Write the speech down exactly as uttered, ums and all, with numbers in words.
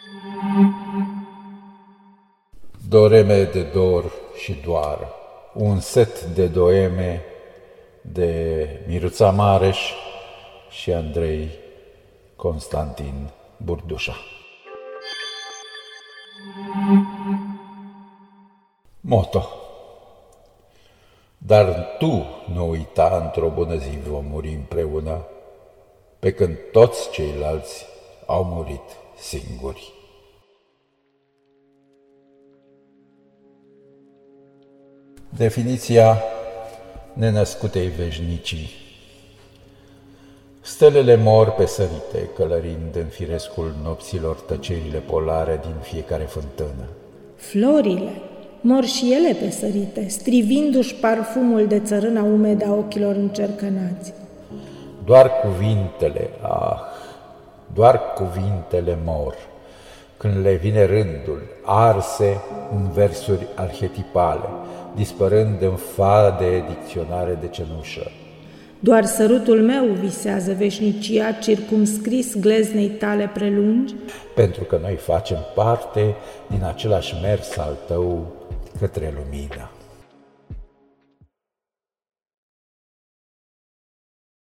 Doreme de dor și doar, un set de doeme de Miruța Mareș și Andrei Constantin Burdușa. Moto. Dar tu nu uita, într-o bună zi vom muri împreună, pe când toți ceilalți au murit singuri. Definiția nenăscutei veșnicii. Stelele mor pe sărite, călărind în firescul nopților tăcerile polare din fiecare fântână. Florile mor și ele pe sărite, strivindu-și parfumul de țărâna umedă a ochilor încercănați. Doar cuvintele, ah, doar cuvintele mor, când le vine rândul, arse în versuri arhetipale, dispărând în fade dicționare de cenușă. Doar sărutul meu visează veșnicia, circumscris gleznei tale prelungi, pentru că noi facem parte din același mers al tău către lumină.